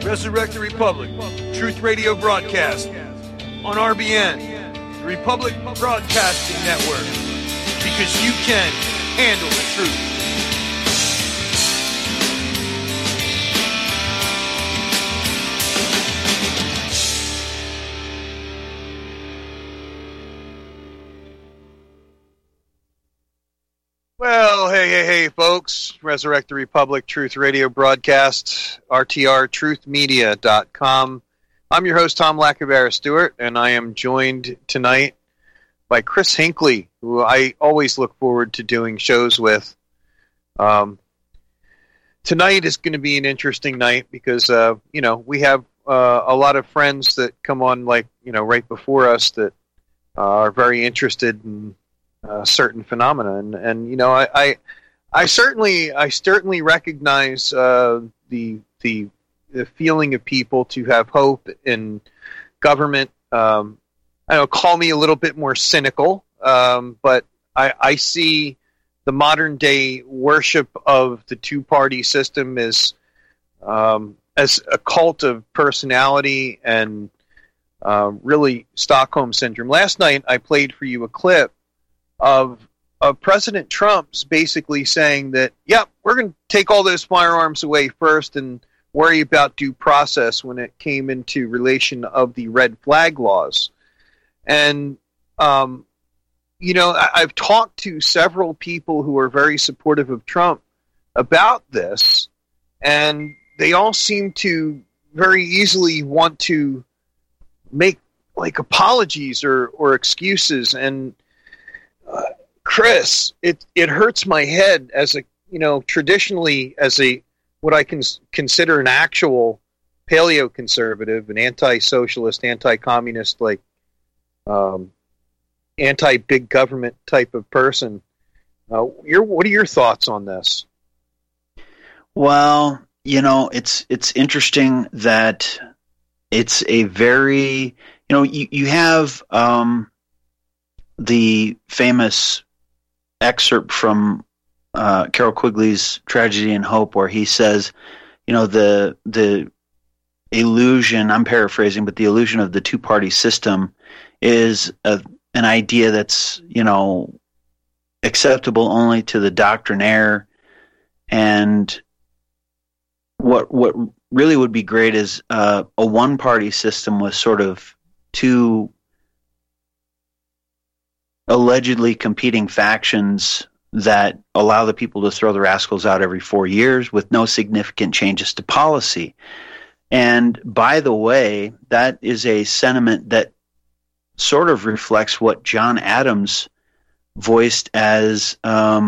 Resurrect the Republic, Truth Radio broadcast on RBN, the Republic Broadcasting Network, because you can handle the truth. Well, hey, folks. Resurrect the Republic, Truth Radio broadcast, rtrtruthmedia.com. I'm your host, Tom Lacavera Stewart, and I am joined tonight by Chris Hinckley, who I always look forward to doing shows with. Tonight is going to be an interesting night because, we have a lot of friends that come on, right before us that are very interested in certain phenomena, and I certainly recognize the feeling of people to have hope in government. Call me a little bit more cynical, but I see the modern day worship of the two-party system as a cult of personality and really Stockholm syndrome. Last night I played for you a clip of President Trump's basically saying that, we're going to take all those firearms away first and worry about due process when it came into relation of the red flag laws. And, I've talked to several people who are very supportive of Trump about this, and they all seem to very easily want to make apologies or excuses. And Chris, it hurts my head as traditionally as what I can consider an actual paleoconservative, an anti-socialist, anti-communist, anti-big government type of person. What are your thoughts on this? Well, it's interesting that it's a very, you have the famous excerpt from Carroll Quigley's Tragedy and Hope, where he says, the illusion, I'm paraphrasing, but the illusion of the two-party system is an idea that's, acceptable only to the doctrinaire. And what really would be great is a one-party system with sort of two allegedly competing factions that allow the people to throw the rascals out every 4 years with no significant changes to policy. And by the way, that is a sentiment that sort of reflects what John Adams voiced as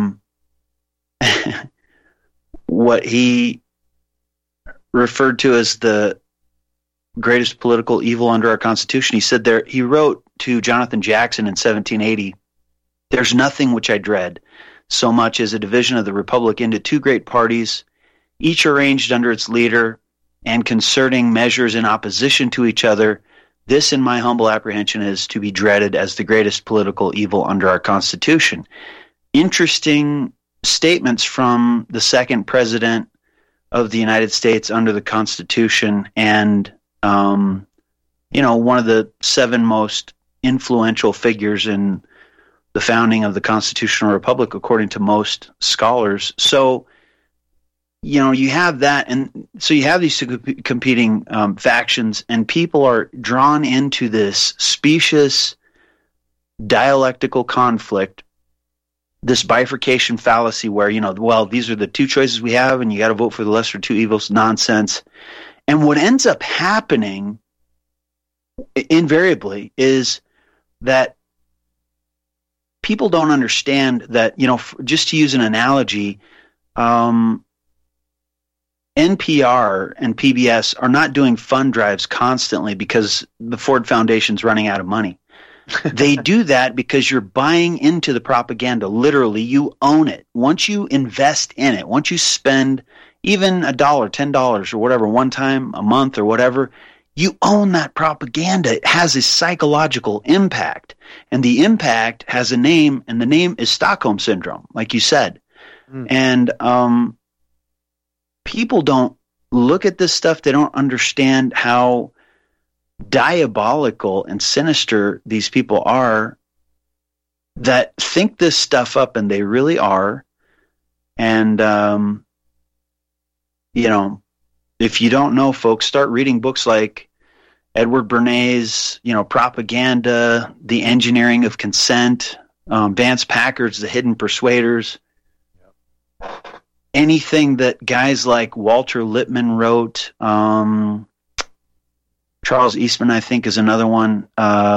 what he referred to as the greatest political evil under our Constitution. He said he wrote to Jonathan Jackson in 1780, "There's nothing which I dread so much as a division of the Republic into two great parties, each arranged under its leader and concerting measures in opposition to each other. This, in my humble apprehension, is to be dreaded as the greatest political evil under our Constitution." Interesting statements from the second president of the United States under the Constitution, and one of the seven most influential figures in the founding of the constitutional republic, according to most scholars. So, you have that, and so you have these two competing factions, and people are drawn into this specious dialectical conflict, this bifurcation fallacy where, these are the two choices we have, and you got to vote for the lesser two evils nonsense. And what ends up happening invariably is that people don't understand that, just to use an analogy, NPR and PBS are not doing fund drives constantly because the Ford Foundation's running out of money. They do that because you're buying into the propaganda. Literally, you own it. Once you invest in it, once you spend even $1, $10 or whatever, one time a month or whatever, you own that propaganda. It has a psychological impact, and the impact has a name, and the name is Stockholm Syndrome, like you said. And people don't look at this stuff. They don't understand how diabolical and sinister these people are that think this stuff up, and they really are. And, if you don't know, folks, start reading books like Edward Bernays, Propaganda, The Engineering of Consent, Vance Packard's The Hidden Persuaders. Anything that guys like Walter Lippmann wrote, Charles Eastman, I think, is another one.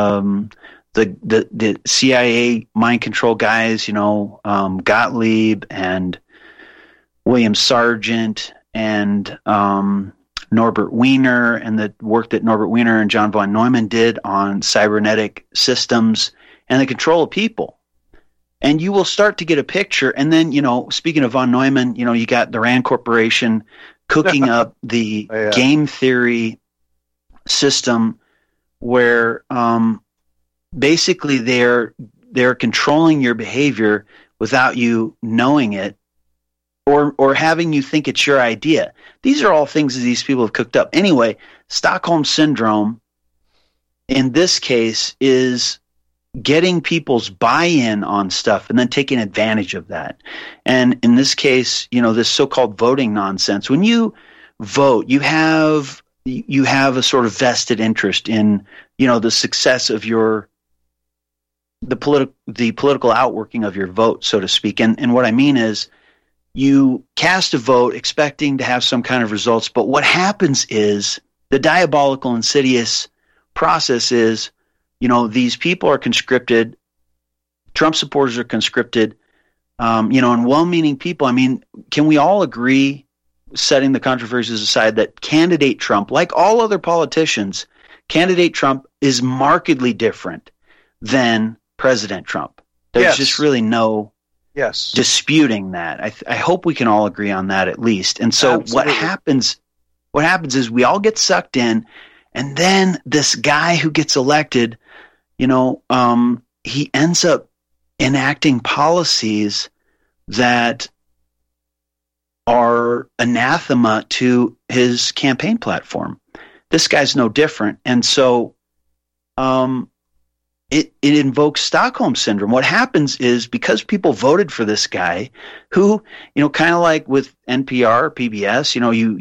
The CIA mind control guys, Gottlieb and William Sargent and Norbert Wiener, and the work that Norbert Wiener and John von Neumann did on cybernetic systems and the control of people. And you will start to get a picture. And then, speaking of von Neumann, you got the Rand Corporation cooking up the game theory system where basically they're controlling your behavior without you knowing it, or having you think it's your idea. These are all things that these people have cooked up. Anyway, Stockholm Syndrome, in this case, is getting people's buy-in on stuff and then taking advantage of that. And in this case, this so-called voting nonsense. When you vote, you have a sort of vested interest in, the success of the political outworking of your vote, so to speak. And what I mean is, you cast a vote expecting to have some kind of results, but what happens is the diabolical, insidious process is, these people are conscripted, Trump supporters are conscripted, and well-meaning people. I mean, can we all agree, setting the controversies aside, that candidate Trump, like all other politicians, candidate Trump is markedly different than President Trump? There's just really no disputing that. I hope we can all agree on that at least. And so what happens is we all get sucked in, and then this guy who gets elected, he ends up enacting policies that are anathema to his campaign platform. This guy's no different. And so it invokes Stockholm Syndrome. What happens is, because people voted for this guy who, kind of like with NPR or PBS,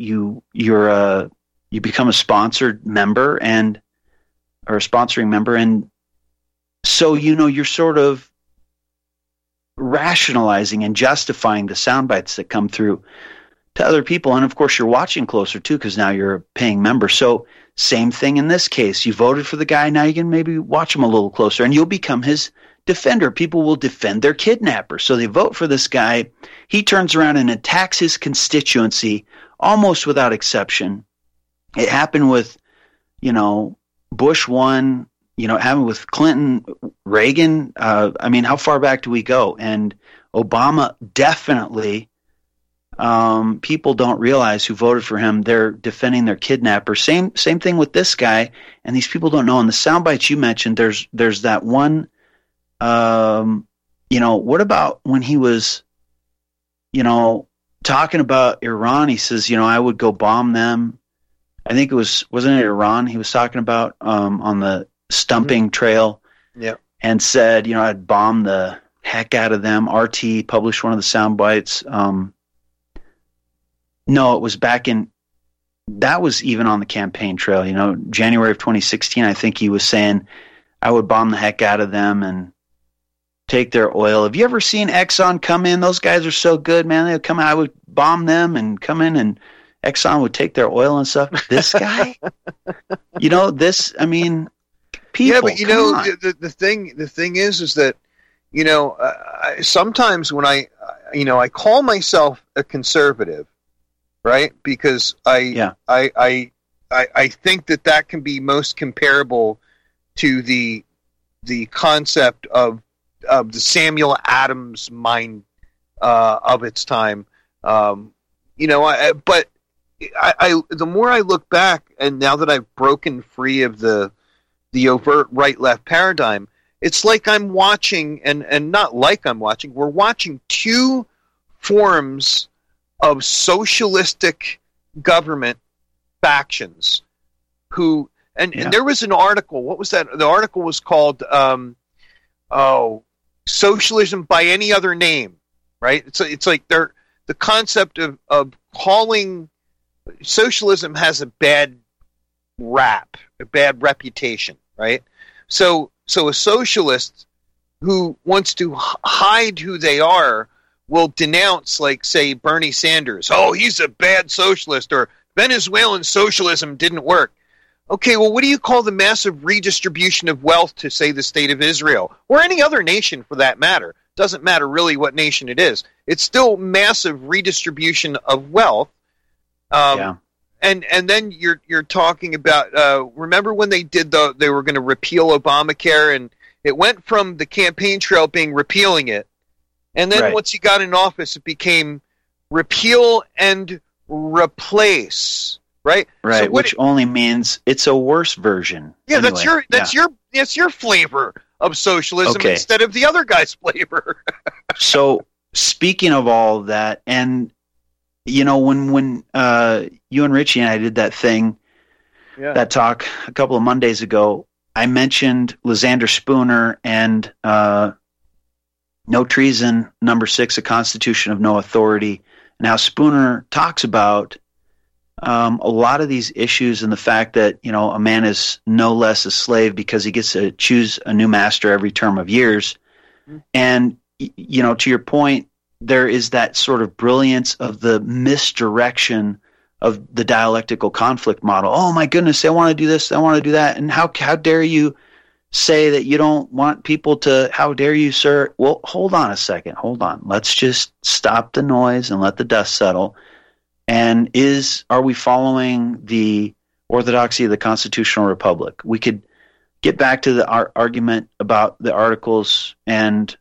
you become a sponsored member or a sponsoring member. And so, you're sort of rationalizing and justifying the sound bites that come through to other people. And of course, you're watching closer too, because now you're a paying member. So same thing in this case. You voted for the guy. Now you can maybe watch him a little closer, and you'll become his defender. People will defend their kidnapper. So they vote for this guy. He turns around and attacks his constituency almost without exception. It happened with, Bush 1, it happened with Clinton, Reagan. How far back do we go? And Obama definitely. People don't realize who voted for him. They're defending their kidnapper. Same thing with this guy. And these people don't know. And the sound bites you mentioned, there's that one, what about when he was, talking about Iran? He says, I would go bomb them. I think wasn't it Iran he was talking about, on the stumping trail? Yeah. And said, I'd bomb the heck out of them. RT published one of the sound bites. No, it was that was even on the campaign trail, January of 2016, I think he was saying, I would bomb the heck out of them and take their oil. Have you ever seen Exxon come in? Those guys are so good, man. They would come in, I would bomb them and come in, and Exxon would take their oil and stuff. This guy, people. Yeah, but the thing is that, sometimes when I call myself a conservative, right? Because I think that can be most comparable to the concept of the Samuel Adams mind of its time. But the more I look back, and now that I've broken free of the overt right-left paradigm, it's like I'm watching, and not like I'm watching, we're watching two forms of socialistic government factions who, and there was an article. What was that? The article was called, Socialism by Any Other Name, right? It's like the concept of calling socialism has a bad rap, a bad reputation, right? So a socialist who wants to hide who they are will denounce, like, say, Bernie Sanders. Oh, he's a bad socialist, or Venezuelan socialism didn't work. Okay, well, what do you call the massive redistribution of wealth to, say, the state of Israel, or any other nation for that matter? Doesn't matter really what nation it is. It's still massive redistribution of wealth. And then you're talking about, remember when they were going to repeal Obamacare, and it went from the campaign trail being repealing it, and then once he got in office, it became repeal and replace. Right. So which only means it's a worse version. Yeah, anyway, that's your flavor of socialism instead of the other guy's flavor. So speaking of all that, and when you and Richie and I did that thing, that talk a couple of Mondays ago, I mentioned Lysander Spooner and No Treason, number 6, A Constitution of No Authority, and how Spooner talks about a lot of these issues and the fact that, a man is no less a slave because he gets to choose a new master every term of years. Mm-hmm. And, to your point, there is that sort of brilliance of the misdirection of the dialectical conflict model. Oh, my goodness, I want to do this, I want to do that. And how dare you say that you don't want people to, how dare you, sir? Well, hold on a second. Hold on. Let's just stop the noise and let the dust settle. And are we following the orthodoxy of the constitutional republic? We could get back to the argument about the articles and,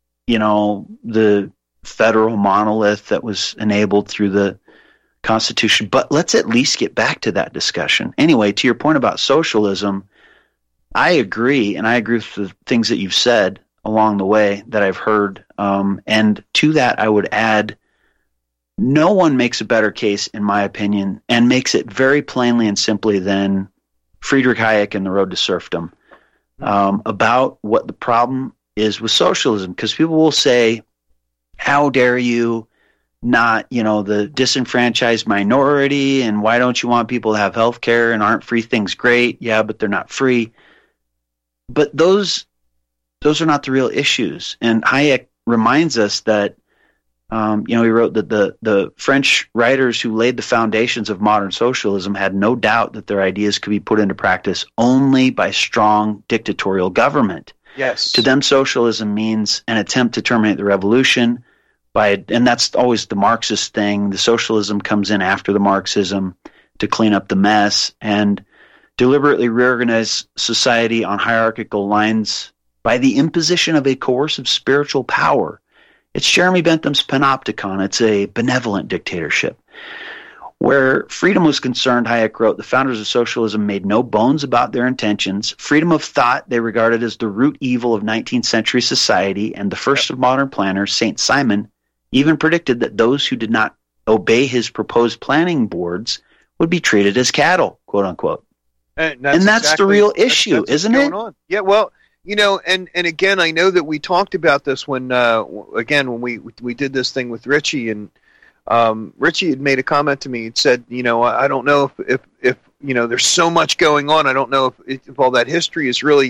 the federal monolith that was enabled through the Constitution. But let's at least get back to that discussion. Anyway, to your point about socialism, I agree, and I agree with the things that you've said along the way that I've heard. And to that, I would add, no one makes a better case, in my opinion, and makes it very plainly and simply than Friedrich Hayek in The Road to Serfdom, about what the problem is with socialism. Because people will say, how dare you not, the disenfranchised minority, and why don't you want people to have health care, and aren't free things great? Yeah, but they're not free. But those are not the real issues. And Hayek reminds us that he wrote that the French writers who laid the foundations of modern socialism had no doubt that their ideas could be put into practice only by strong dictatorial government. Yes. To them, socialism means an attempt to terminate the revolution and that's always the Marxist thing. The socialism comes in after the Marxism to clean up the mess and deliberately reorganize society on hierarchical lines by the imposition of a coercive spiritual power. It's Jeremy Bentham's panopticon. It's a benevolent dictatorship. Where freedom was concerned, Hayek wrote, the founders of socialism made no bones about their intentions. Freedom of thought they regarded as the root evil of 19th century society, and the first of modern planners, St. Simon, even predicted that those who did not obey his proposed planning boards would be treated as cattle, quote unquote. And that's exactly the real issue, isn't it? On. Yeah, well, and again, I know that we talked about this when we did this thing with Richie, and Richie had made a comment to me. He said, I don't know if there's so much going on. I don't know if all that history is really.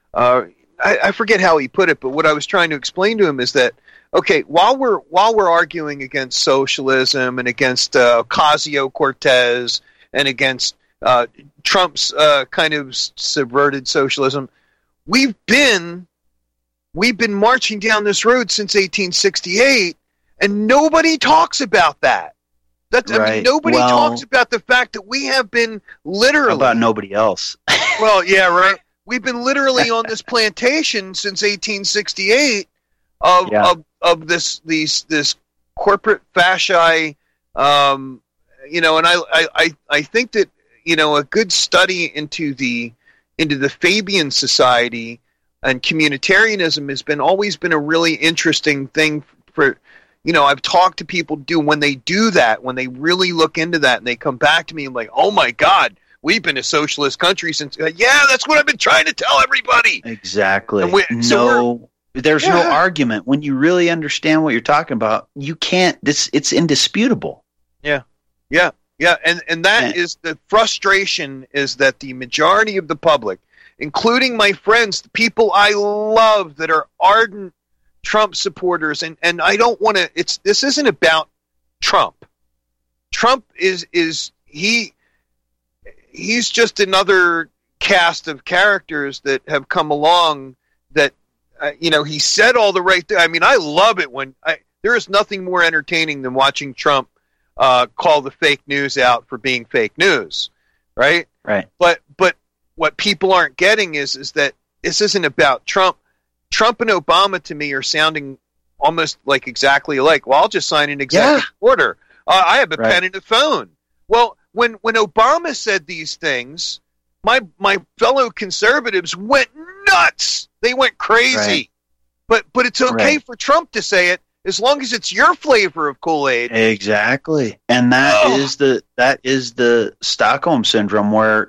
I forget how he put it, but what I was trying to explain to him is that, okay, while we're arguing against socialism and against Ocasio-Cortez and against Trump's kind of subverted socialism, we've been marching down this road since 1868, and nobody talks about that. Nobody talks about the fact that we have been literally... How about nobody else? Well, yeah, right. We've been literally on this plantation since 1868 of this corporate fasci, and I think that a good study into the Fabian society and communitarianism has always been a really interesting thing for I've talked to people when they do that, when they really look into that, and they come back to me and like, oh my God, we've been a socialist country since. Yeah, that's what I've been trying to tell everybody. Exactly. There's no argument when you really understand what you're talking about. You can't. It's indisputable. Yeah. And that is the frustration, is that the majority of the public, including my friends, the people I love that are ardent Trump supporters, and I don't want to. This isn't about Trump. Trump is he's just another cast of characters that have come along that he said all the right thing. I mean, I love it when there is nothing more entertaining than watching Trump call the fake news out for being fake news, right? Right. But what people aren't getting is that this isn't about Trump. Trump and Obama, to me, are sounding almost like exactly alike. Well, I'll just sign an executive order. I have a pen and a phone. Well, when Obama said these things, my fellow conservatives went nuts. They went crazy. Right. But it's okay for Trump to say it as long as it's your flavor of Kool-Aid. Exactly. And that is the Stockholm syndrome, where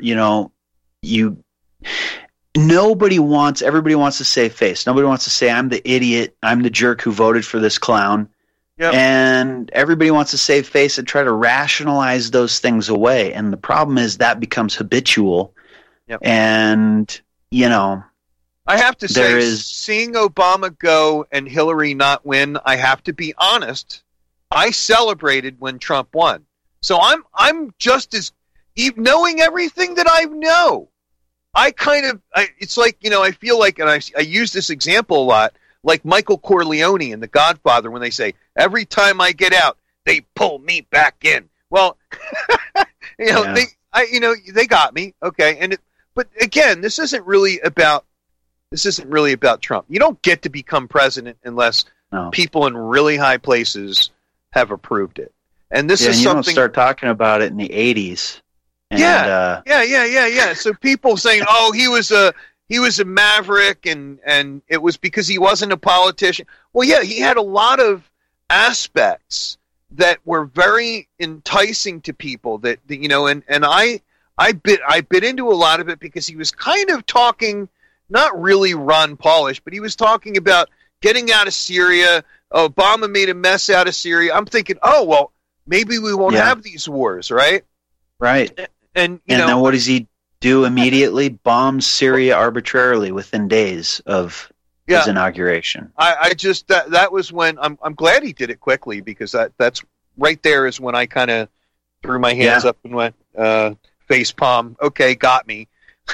everybody wants to save face. Nobody wants to say, I'm the idiot, I'm the jerk who voted for this clown. Yep. And everybody wants to save face and try to rationalize those things away. And the problem is that becomes habitual. Yep. And, I have to say, seeing Obama go and Hillary not win, I have to be honest, I celebrated when Trump won. So I'm just as, knowing everything that I know, it's like, I feel like, and I use this example a lot, like Michael Corleone in The Godfather, when they say, every time I get out, they pull me back in. Well, they got me. Okay. But again, this isn't really about Trump. You don't get to become president unless people in really high places have approved it. And this is you something. Don't start talking about it in the 80s. And, yeah. So people saying, "Oh, he was a maverick," and it was because he wasn't a politician. Well, yeah, he had a lot of aspects that were very enticing to people. And I bit into a lot of it because he was kind of talking, not really Ron Paulish, but he was talking about getting out of Syria. Obama made a mess out of Syria. I'm thinking, oh well, maybe we won't have these wars, right? Right. And then what does he do immediately? Bombs Syria arbitrarily within days of his inauguration. I just that was when I'm glad he did it quickly, because that's right there is when I kind of threw my hands up and went face palm. Okay, got me.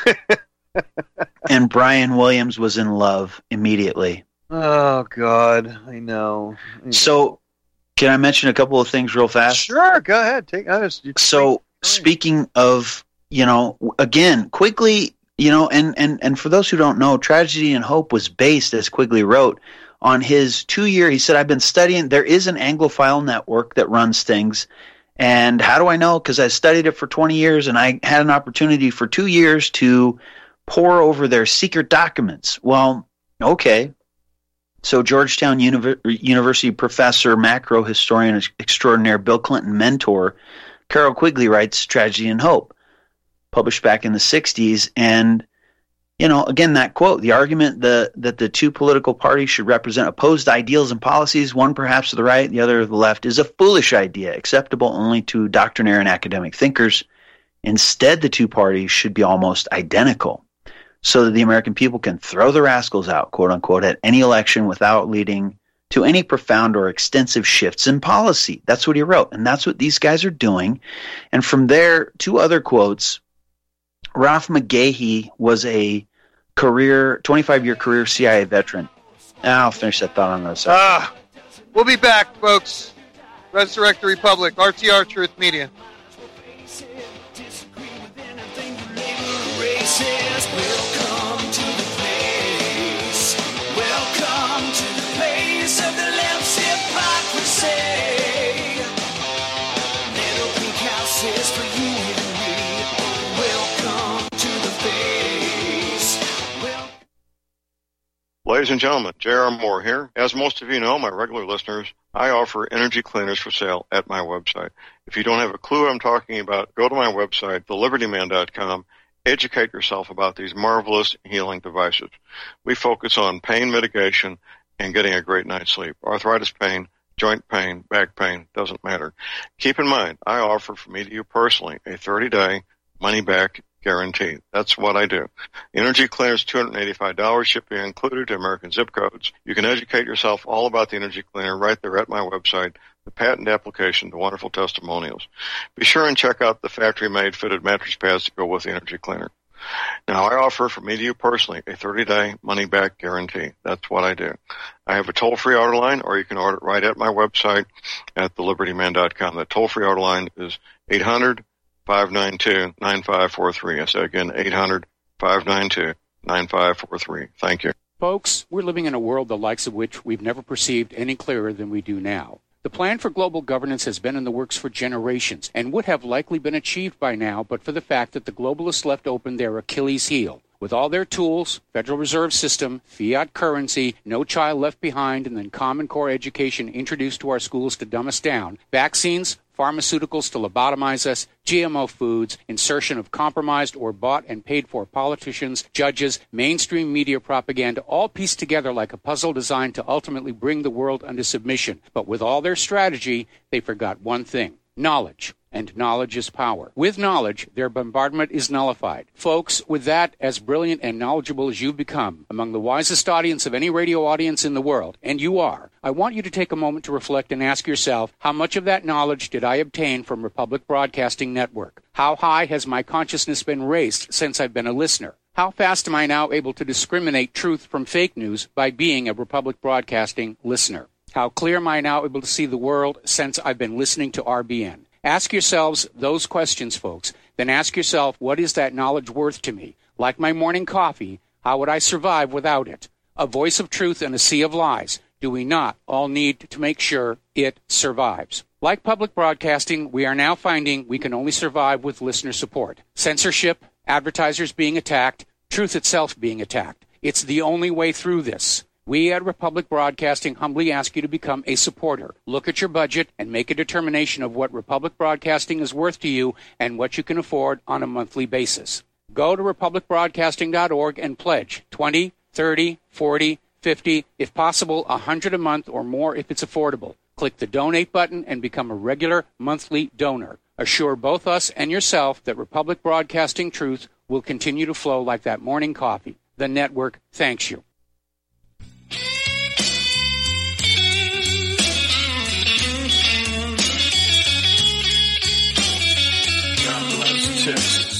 And Brian Williams was in love immediately. Oh God, I know. So, can I mention a couple of things real fast? Sure, go ahead. Speaking of, again, Quigley, and for those who don't know, Tragedy and Hope was based, as Quigley wrote, on his 2-year. He said, I've been studying. There is an Anglophile network that runs things. And how do I know? Because I studied it for 20 years, and I had an opportunity for 2 years to pore over their secret documents. Well, okay. So Georgetown University professor, macro historian extraordinaire, Bill Clinton mentor, Carroll Quigley writes Tragedy and Hope, published back in the 60s. And, again, that quote, the argument that the two political parties should represent opposed ideals and policies, one perhaps to the right, the other to the left, is a foolish idea, acceptable only to doctrinaire and academic thinkers. Instead, the two parties should be almost identical, so that the American people can throw the rascals out, quote unquote, at any election without leading to any profound or extensive shifts in policy. That's what he wrote, and that's what these guys are doing. And from there, 2 other quotes. Ralph McGahey was a 25-year career CIA veteran. I'll finish that thought on the side. We'll be back, folks. Resurrect the Republic, RTR Truth Media. Welcome to the place. Welcome to the place of the left's hypocrisy. Little pink houses for you and me. Welcome to the face. Ladies and gentlemen, J.R. Moore here. As most of you know, my regular listeners, I offer energy cleaners for sale at my website. If you don't have a clue what I'm talking about, go to my website, thelibertyman.com. Educate yourself about these marvelous healing devices. We focus on pain mitigation and getting a great night's sleep. Arthritis pain, joint pain, back pain, doesn't matter. Keep in mind, I offer from me to you personally a 30-day money-back guarantee. That's what I do. Energy cleaner is $285, shipping included to American zip codes. You can educate yourself all about the energy cleaner right there at my website, the patent application, the wonderful testimonials. Be sure and check out the factory-made fitted mattress pads to go with the energy cleaner. Now, I offer from me to you personally a 30-day money-back guarantee. That's what I do. I have a toll-free order line, or you can order it right at my website at thelibertyman.com. The toll-free order line is 800-592-9543. I say again, 800-592-9543. Thank you. Folks, we're living in a world the likes of which we've never perceived any clearer than we do now. The plan for global governance has been in the works for generations and would have likely been achieved by now but for the fact that the globalists left open their Achilles heel. With all their tools, Federal Reserve System, fiat currency, no child left behind, and then Common Core education introduced to our schools to dumb us down, vaccines, pharmaceuticals to lobotomize us, GMO foods, insertion of compromised or bought and paid for politicians, judges, mainstream media propaganda, all pieced together like a puzzle designed to ultimately bring the world under submission. But with all their strategy, they forgot one thing: knowledge. And knowledge is power. With knowledge, their bombardment is nullified. Folks, with that, as brilliant and knowledgeable as you've become, among the wisest audience of any radio audience in the world, and you are, I want you to take a moment to reflect and ask yourself, how much of that knowledge did I obtain from Republic Broadcasting Network? How high has my consciousness been raised since I've been a listener? How fast am I now able to discriminate truth from fake news by being a Republic Broadcasting listener? How clear am I now able to see the world since I've been listening to RBN? Ask yourselves those questions, folks. Then ask yourself, what is that knowledge worth to me? Like my morning coffee, how would I survive without it? A voice of truth in a sea of lies. Do we not all need to make sure it survives? Like public broadcasting, we are now finding we can only survive with listener support. Censorship, advertisers being attacked, truth itself being attacked. It's the only way through this. We at Republic Broadcasting humbly ask you to become a supporter. Look at your budget and make a determination of what Republic Broadcasting is worth to you and what you can afford on a monthly basis. Go to republicbroadcasting.org and pledge $20, $30, $40, $50, if possible, $100 a month or more if it's affordable. Click the donate button and become a regular monthly donor. Assure both us and yourself that Republic Broadcasting truth will continue to flow like that morning coffee. The network thanks you. Texas.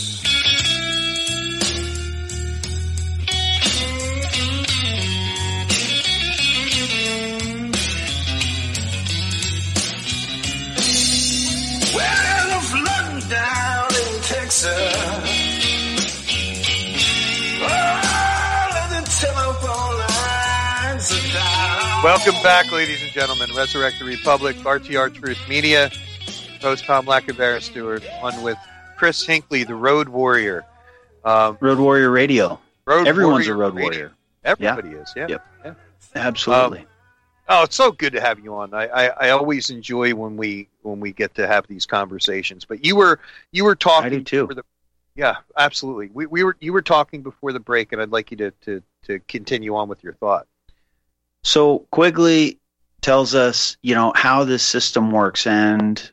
Well, the flood down in Texas. All of the telephone lines are down. Welcome back, ladies and gentlemen. Resurrect the Republic, RTR Truth Media. Host Tom Lackavera Stewart, on with Chris Hinckley, the Road Warrior. Road Warrior Radio. Everyone's a Road Warrior. Everybody is, yeah. Yep. Yeah. Absolutely. It's so good to have you on. I always enjoy when we get to have these conversations. But you were talking. I do too. Yeah, absolutely. You were talking before the break, and I'd like you to continue on with your thought. So Quigley tells us, how this system works, and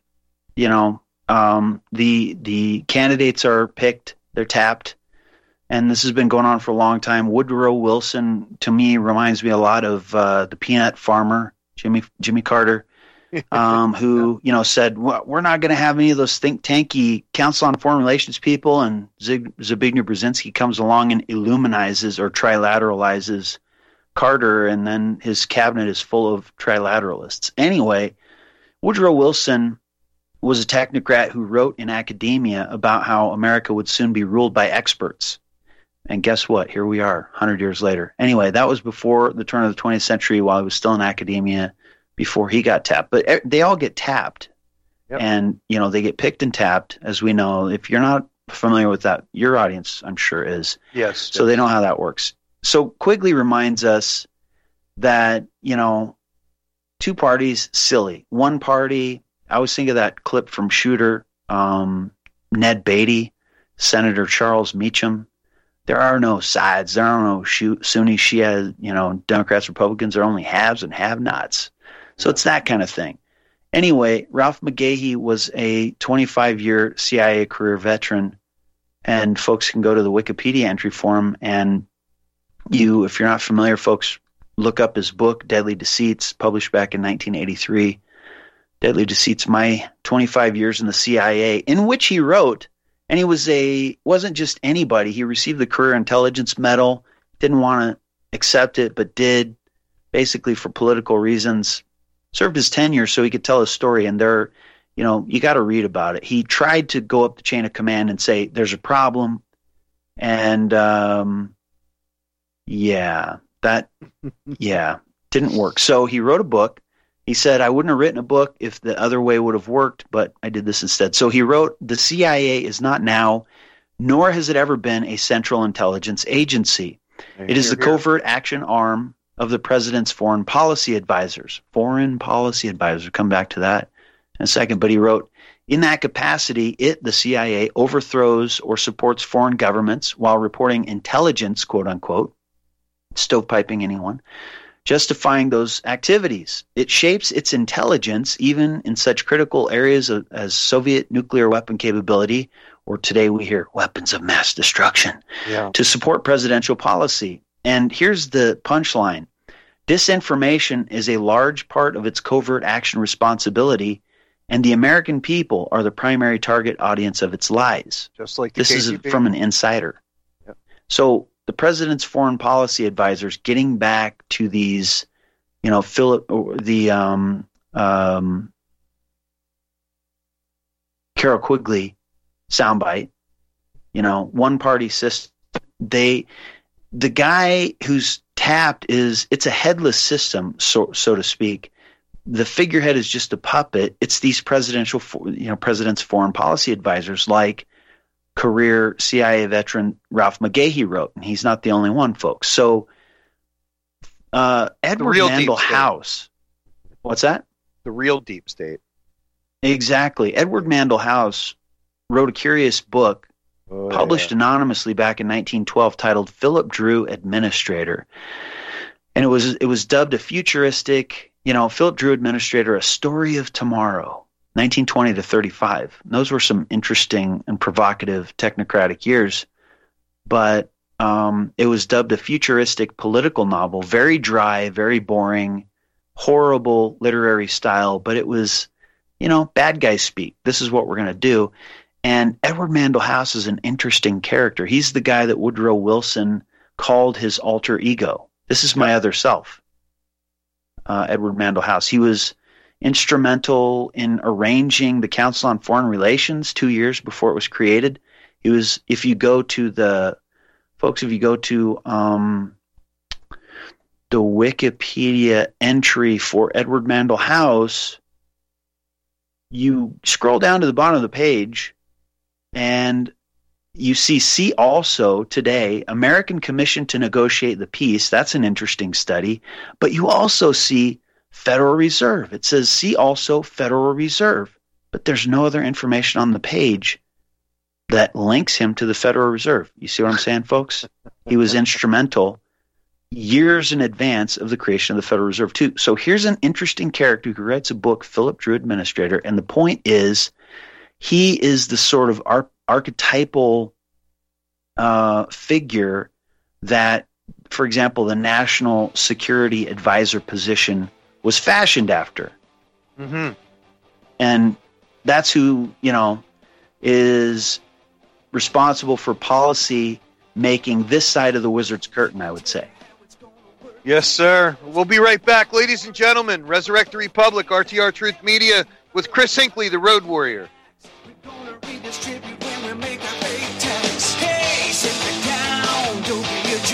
the candidates are picked, they're tapped, and this has been going on for a long time. Woodrow Wilson, to me, reminds me a lot of the peanut farmer, Jimmy Carter, who said, we're not going to have any of those think tanky Council on Foreign Relations people, and Zbigniew Brzezinski comes along and illuminizes or trilateralizes Carter, and then his cabinet is full of trilateralists. Anyway, Woodrow Wilson was a technocrat who wrote in academia about how America would soon be ruled by experts. And guess what? Here we are, 100 years later. Anyway, that was before the turn of the 20th century, while he was still in academia, before he got tapped. But they all get tapped. Yep. And, they get picked and tapped, as we know. If you're not familiar with that, your audience, I'm sure, is. Yes. So they know how that works. So Quigley reminds us that, two parties, silly. One party, I always think of that clip from Shooter, Ned Beatty, Senator Charles Meacham. There are no sides. There are no Sunni, Shia, Democrats, Republicans. There are only haves and have-nots. So it's that kind of thing. Anyway, Ralph McGahee was a 25-year CIA career veteran, and folks can go to the Wikipedia entry for him. And if you're not familiar, folks, look up his book, Deadly Deceits, published back in 1983. Deadly Deceits, My 25 Years in the CIA, in which he wrote, and he wasn't just anybody. He received the Career Intelligence Medal, didn't want to accept it, but did, basically for political reasons, served his tenure so he could tell his story. And you got to read about it. He tried to go up the chain of command and say, there's a problem. And, didn't work. So he wrote a book. He said, I wouldn't have written a book if the other way would have worked, but I did this instead. So he wrote, the CIA is not now, nor has it ever been, a central intelligence agency. It is the covert action arm of the president's foreign policy advisors. Foreign policy advisors. Come back to that in a second. But he wrote, in that capacity, the CIA, overthrows or supports foreign governments while reporting intelligence, quote unquote, stovepiping anyone, justifying those activities. It shapes its intelligence even in such critical areas as Soviet nuclear weapon capability, or today we hear weapons of mass destruction, to support presidential policy. And here's the punchline. Disinformation is a large part of its covert action responsibility, and the American people are the primary target audience of its lies. Just like this is from an insider. Yep. So the president's foreign policy advisors, getting back to these, Carol Quigley soundbite, one party system. The guy who's tapped it's a headless system, so to speak. The figurehead is just a puppet. It's these president's foreign policy advisors, like career CIA veteran Ralph McGahee wrote, and he's not the only one, folks. So Edward Mandell House. What's that? The real deep state. Exactly. Edward Mandell House wrote a curious book, published anonymously back in 1912, titled Philip Drew Administrator. And it was dubbed a futuristic, Philip Drew Administrator, a story of tomorrow, 1920 to 35. And those were some interesting and provocative technocratic years. But it was dubbed a futuristic political novel, very dry, very boring, horrible literary style. But it was, bad guys speak. This is what we're going to do. And Edward Mandell House is an interesting character. He's the guy that Woodrow Wilson called his alter ego. This is my other self, Edward Mandell House. He was instrumental in arranging the Council on Foreign Relations 2 years before it was created. He was, if you go to the Wikipedia entry for Edward Mandell House, you scroll down to the bottom of the page, and you see also today, American Commission to Negotiate the Peace. That's an interesting study. But you also see Federal Reserve. It says see also Federal Reserve. But there's no other information on the page that links him to the Federal Reserve. You see what I'm saying, folks? He was instrumental years in advance of the creation of the Federal Reserve, too. So here's an interesting character who writes a book, Philip Drew Administrator. And the point is, he is the sort of archetypal figure that, for example, the National Security Advisor position was fashioned after. Mm-hmm. And that's who, is responsible for policy making this side of the wizard's curtain, I would say. Yes, sir. We'll be right back. Ladies and gentlemen, Resurrect the Republic, RTR Truth Media, with Chris Hinckley, the Road Warrior. Redistribute when we make a big tax. Hey, sit down, don't be a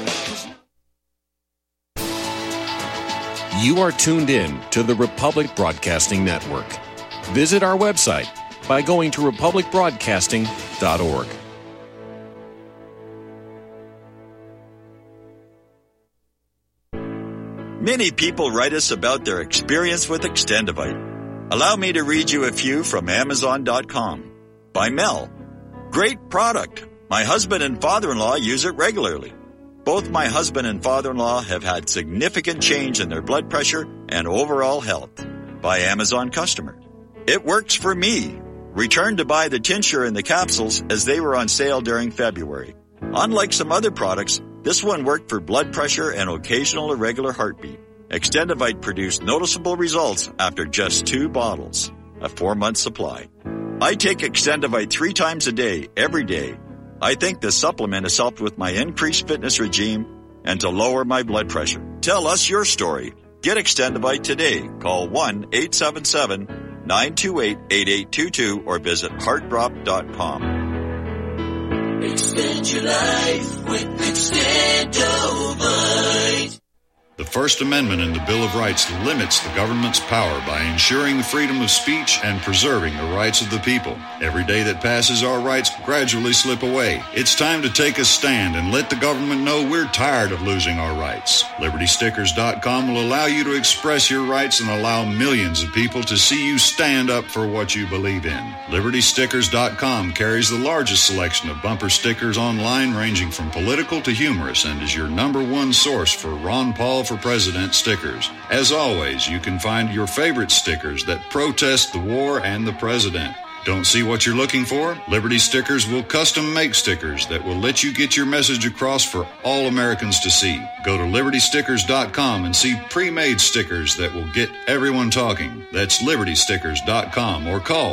jerk. You are tuned in to the Republic Broadcasting Network. Visit our website by going to republicbroadcasting.org. Many people write us about their experience with Extendivite. Allow me to read you a few from Amazon.com. By Mel. Great product. My husband and father-in-law use it regularly. Both my husband and father-in-law have had significant change in their blood pressure and overall health. By Amazon customer. It works for me. Returned to buy the tincture and the capsules as they were on sale during February. Unlike some other products, this one worked for blood pressure and occasional irregular heartbeat. Extendivite produced noticeable results after just 2 bottles, a 4-month supply. I take Extendivite 3 times a day, every day. I think this supplement has helped with my increased fitness regime and to lower my blood pressure. Tell us your story. Get Extendivite today. Call 1-877-928-8822 or visit heartdrop.com. Extend your life with Extendovite. The First Amendment in the Bill of Rights limits the government's power by ensuring the freedom of speech and preserving the rights of the people. Every day that passes, our rights gradually slip away. It's time to take a stand and let the government know we're tired of losing our rights. LibertyStickers.com will allow you to express your rights and allow millions of people to see you stand up for what you believe in. LibertyStickers.com carries the largest selection of bumper stickers online, ranging from political to humorous, and is your #1 source for Ron Paul for President stickers. As always, you can find your favorite stickers that protest the war and the president. Don't see what you're looking for? Liberty Stickers will custom make stickers that will let you get your message across for all Americans to see. Go to LibertyStickers.com and see pre-made stickers that will get everyone talking. That's LibertyStickers.com or call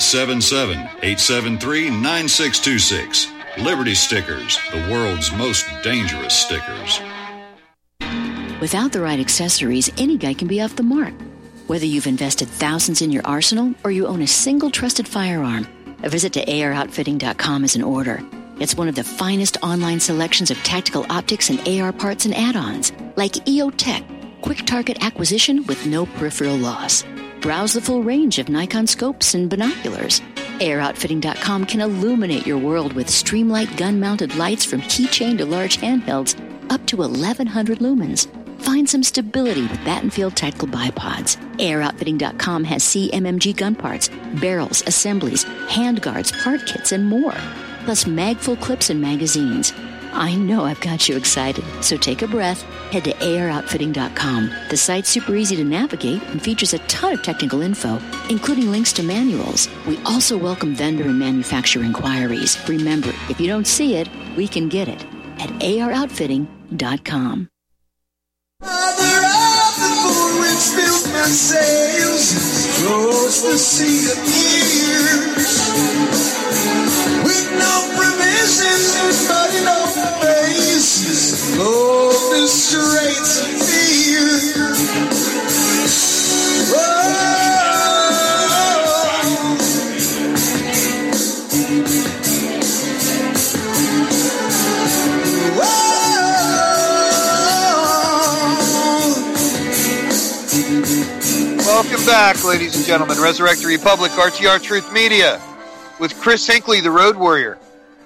877-873-9626. Liberty Stickers, the world's most dangerous stickers. Without the right accessories, any guy can be off the mark. Whether you've invested thousands in your arsenal or you own a single trusted firearm, a visit to AROutfitting.com is in order. It's one of the finest online selections of tactical optics and AR parts and add-ons, like EOTech, quick target acquisition with no peripheral loss. Browse the full range of Nikon scopes and binoculars. AROutfitting.com can illuminate your world with Streamlight gun-mounted lights from keychain to large handhelds up to 1,100 lumens. Find some stability with Battenfield Tactical Bipods. AirOutfitting.com has CMMG gun parts, barrels, assemblies, handguards, part kits, and more. Plus magful clips and magazines. I know I've got you excited, so take a breath. Head to AirOutfitting.com. The site's super easy to navigate and features a ton of technical info, including links to manuals. We also welcome vendor and manufacturer inquiries. Remember, if you don't see it, we can get it at AirOutfitting.com. Mother of the moon, which fills my sails, flows the sea of years. With no provision, but in open face, flow the straits of fear. Welcome back, ladies and gentlemen. Resurrect the Republic, RTR Truth Media, with Chris Hinckley, the Road Warrior.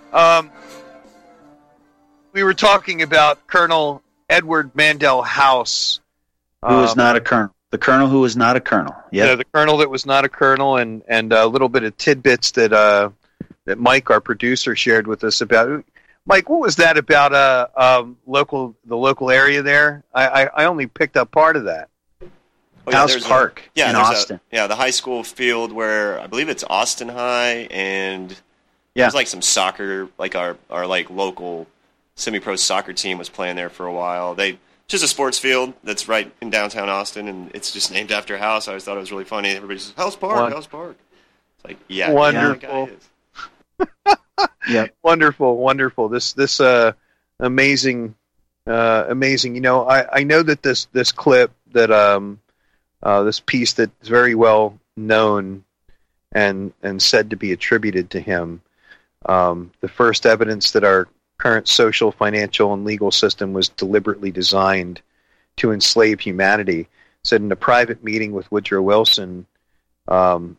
We were talking about Colonel Edward Mandell House. Who is not a colonel. The colonel who was not a colonel. Yep. Yeah, the colonel that was not a colonel, and a little bit of tidbits that Mike, our producer, shared with us about. Mike, what was that about the local area there? I only picked up part of that. Oh, yeah, House Park in Austin. The high school field where I believe it's Austin High, and there's like some soccer, like our like local semi-pro soccer team was playing there for a while. Just a sports field that's right in downtown Austin, and it's just named after a house. I always thought it was really funny. Everybody says House Park. It's like, yeah, wonderful. Yep. Wonderful. This amazing. You know, I know that this clip that this piece that's very well known and said to be attributed to him, the first evidence that our current social, financial, and legal system was deliberately designed to enslave humanity, said in a private meeting with Woodrow Wilson, Colonel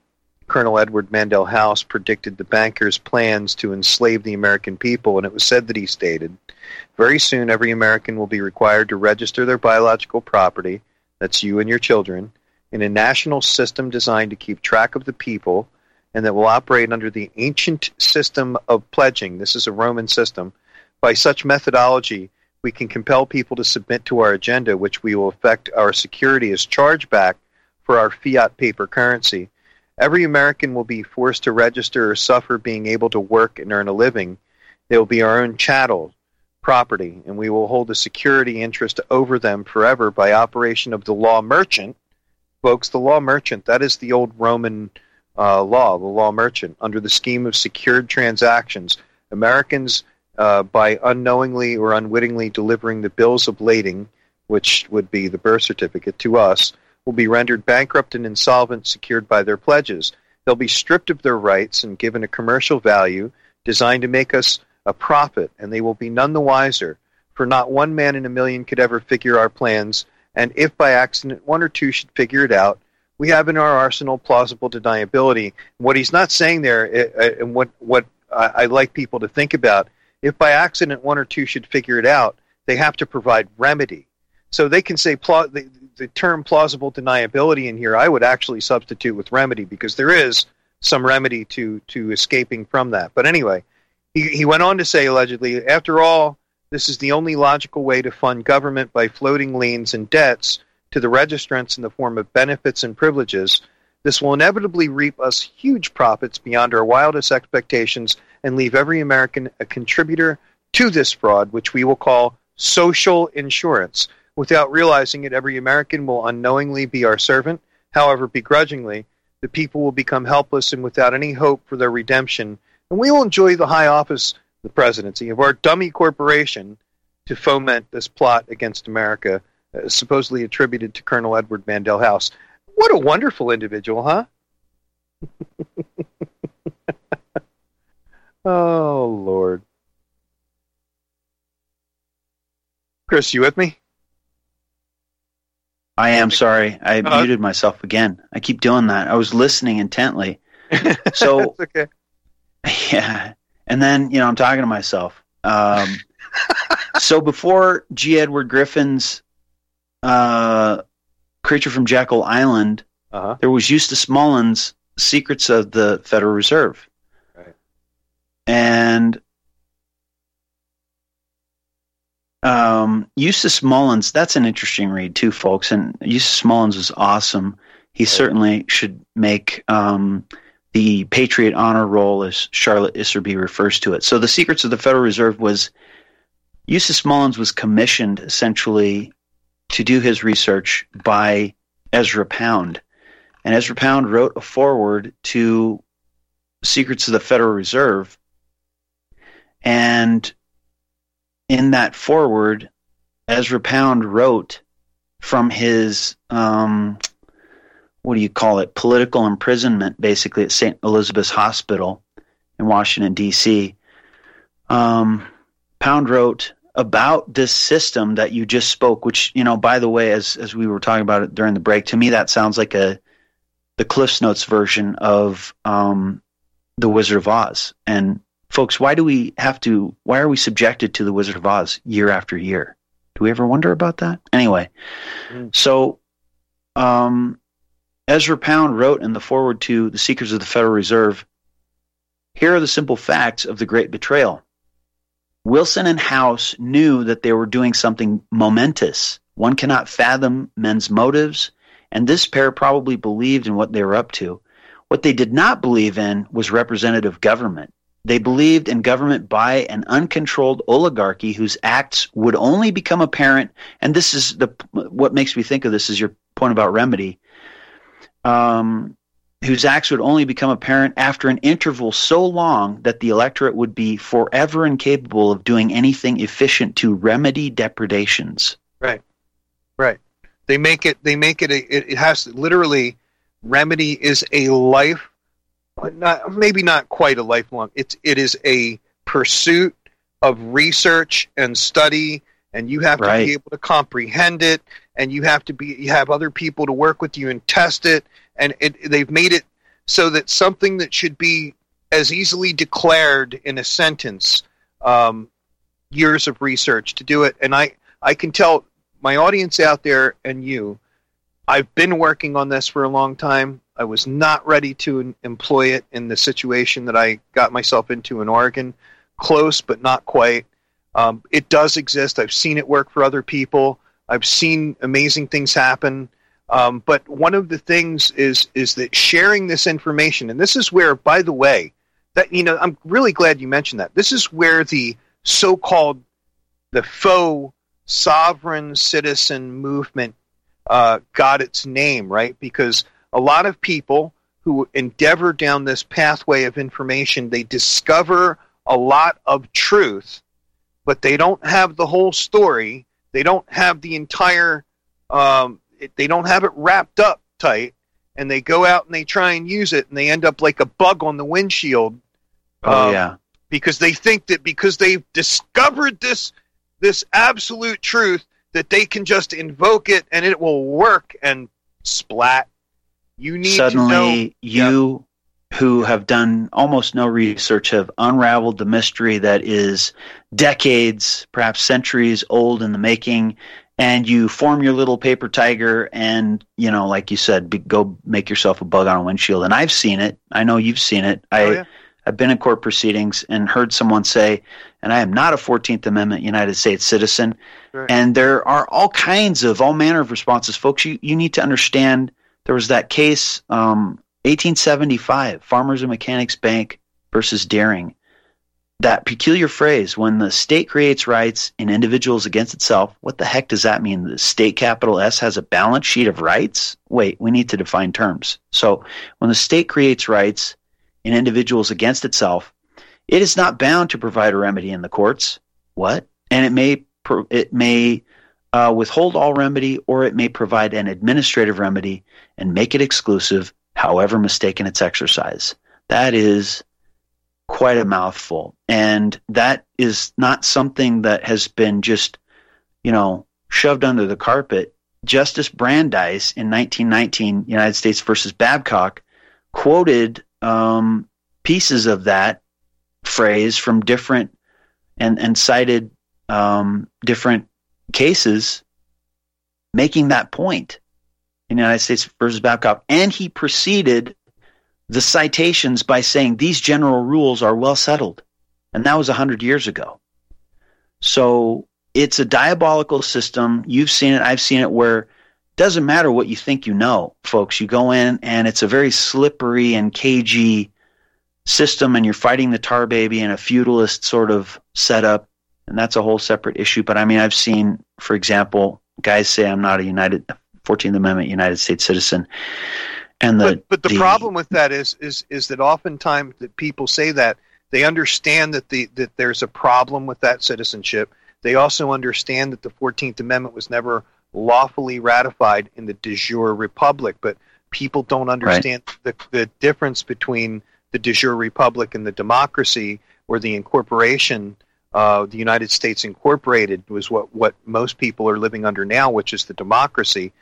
Colonel Edward Mandell House predicted the bankers' plans to enslave the American people, and it was said that he stated, very soon every American will be required to register their biological property, that's you and your children, in a national system designed to keep track of the people, and that will operate under the ancient system of pledging. This is a Roman system. By such methodology, we can compel people to submit to our agenda, which we will affect our security as chargeback for our fiat paper currency. Every American will be forced to register or suffer being able to work and earn a living. They will be our own chattel property, and we will hold a security interest over them forever by operation of the law merchant. Folks, the law merchant, that is the old Roman law, the law merchant. Under the scheme of secured transactions, Americans, by unknowingly or unwittingly delivering the bills of lading, which would be the birth certificate, to us, will be rendered bankrupt and insolvent, secured by their pledges. They'll be stripped of their rights and given a commercial value designed to make us a profit, and they will be none the wiser, for not one man in a million could ever figure our plans, and if by accident one or two should figure it out, we have in our arsenal plausible deniability. What he's not saying there, and what I like people to think about, if by accident one or two should figure it out, they have to provide remedy. So they can say the term plausible deniability in here, I would actually substitute with remedy, because there is some remedy to escaping from that. But anyway, he went on to say, allegedly, after all, this is the only logical way to fund government by floating liens and debts to the registrants in the form of benefits and privileges. This will inevitably reap us huge profits beyond our wildest expectations and leave every American a contributor to this fraud, which we will call social insurance. Without realizing it, every American will unknowingly be our servant. However, begrudgingly, the people will become helpless and without any hope for their redemption, and we will enjoy the high office, the presidency, of our dummy corporation to foment this plot against America, supposedly attributed to Colonel Edward Mandell House. What a wonderful individual, huh? Oh, Lord. Chris, you with me? I am sorry. I muted myself again. I keep doing that. I was listening intently. So, okay. Yeah. And then, I'm talking to myself. So before G. Edward Griffin's Creature from Jekyll Island, there was Eustace Mullins' Secrets of the Federal Reserve. Right. And Eustace Mullins, that's an interesting read too, folks. And Eustace Mullins is awesome. He certainly should make the Patriot Honor Roll, as Charlotte Isserby refers to it. So the Secrets of the Federal Reserve was, Eustace Mullins was commissioned essentially to do his research by Ezra Pound. And Ezra Pound wrote a foreword to Secrets of the Federal Reserve. And in that foreword, Ezra Pound wrote from his, political imprisonment, basically, at St. Elizabeth's Hospital in Washington, D.C. Pound wrote about this system that you just spoke, which, by the way, as we were talking about it during the break, to me that sounds like the Cliff's Notes version of The Wizard of Oz. And folks, why are we subjected to The Wizard of Oz year after year? Do we ever wonder about that? Anyway, so Ezra Pound wrote in the foreword to The Secrets of the Federal Reserve, here are the simple facts of the Great Betrayal. Wilson and House knew that they were doing something momentous. One cannot fathom men's motives, and this pair probably believed in what they were up to. What they did not believe in was representative government. They believed in government by an uncontrolled oligarchy whose acts would only become apparent, and this is what makes me think of this is your point about remedy, whose acts would only become apparent after an interval so long that the electorate would be forever incapable of doing anything efficient to remedy depredations. Right. They make it. It has literally, remedy is a life. Maybe not quite a lifelong. It is a pursuit of research and study, and you have to be able to comprehend it, and you have other people to work with you and test it, and they've made it so that something that should be as easily declared in a sentence, years of research to do it. And I can tell my audience out there and you, I've been working on this for a long time. I was not ready to employ it in the situation that I got myself into in Oregon. Close, but not quite. It does exist. I've seen it work for other people. I've seen amazing things happen. But one of the things is that sharing this information, and this is where, by the way, that, I'm really glad you mentioned that. This is where the so-called the faux sovereign citizen movement got its name, right? Because a lot of people who endeavor down this pathway of information, they discover a lot of truth, but they don't have the whole story. They don't have the entire, they don't have it wrapped up tight, and they go out and they try and use it, and they end up like a bug on the windshield. Because they think that because they've discovered this absolute truth, that they can just invoke it and it will work, and splat. You need suddenly to know, you who have done almost no research have unraveled the mystery that is decades, perhaps centuries old in the making, and you form your little paper tiger and, like you said, go make yourself a bug on a windshield. And I've seen it. I know you've seen it. I've been in court proceedings and heard someone say, and I am not a 14th Amendment United States citizen. Right. And there are all manner of responses. Folks, you need to understand, there was that case, 1875, Farmers and Mechanics Bank versus Deering. That peculiar phrase, when the state creates rights in individuals against itself, what the heck does that mean? The state, capital S, has a balance sheet of rights? Wait, we need to define terms. So when the state creates rights in individuals against itself, it is not bound to provide a remedy in the courts. What? And it may withhold all remedy, or it may provide an administrative remedy and make it exclusive, however mistaken its exercise. That is quite a mouthful. And that is not something that has been just, shoved under the carpet. Justice Brandeis in 1919, United States versus Babcock, quoted pieces of that phrase from different and cited different cases making that point in United States versus Babcock. And he preceded the citations by saying these general rules are well settled. And that was 100 years ago. So it's a diabolical system. You've seen it. I've seen it, where it doesn't matter what you think you know, folks. You go in and it's a very slippery and cagey system, and you're fighting the tar baby in a feudalist sort of setup. And that's a whole separate issue. But I've seen, for example, guys say I'm not a 14th Amendment United States citizen. And but the problem with that is that oftentimes that people say that they understand that there's a problem with that citizenship. They also understand that the 14th Amendment was never lawfully ratified in the de jure republic, but people don't understand the difference between the de jure republic and the democracy, or the incorporation. The United States Incorporated was what most people are living under now, which is the democracy.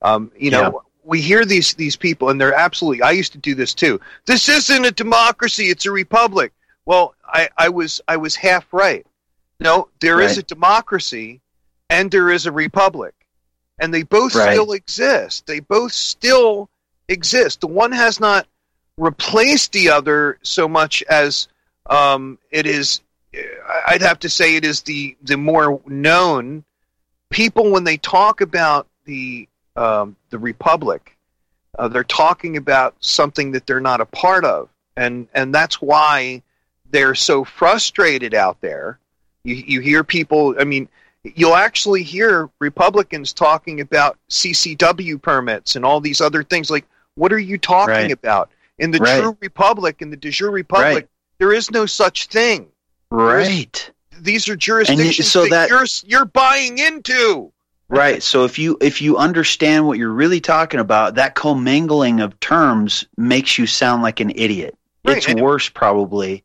We hear these people, and they're absolutely. I used to do this too. This isn't a democracy; it's a republic. Well, I was half right. No, there is a democracy, and there is a republic, and they both still exist. They both still exist. The one has not replaced the other so much as it is. I'd have to say it is the more known. People, when they talk about the republic, they're talking about something that they're not a part of, and that's why they're so frustrated out there. You hear people. You'll actually hear Republicans talking about CCW permits and all these other things. Like, what are you talking about? In the true republic, in the de jure republic, there is no such thing. Right. These are jurisdictions that you're buying into. Right. So if you understand what you're really talking about, that commingling of terms makes you sound like an idiot. Right. It's worse, probably.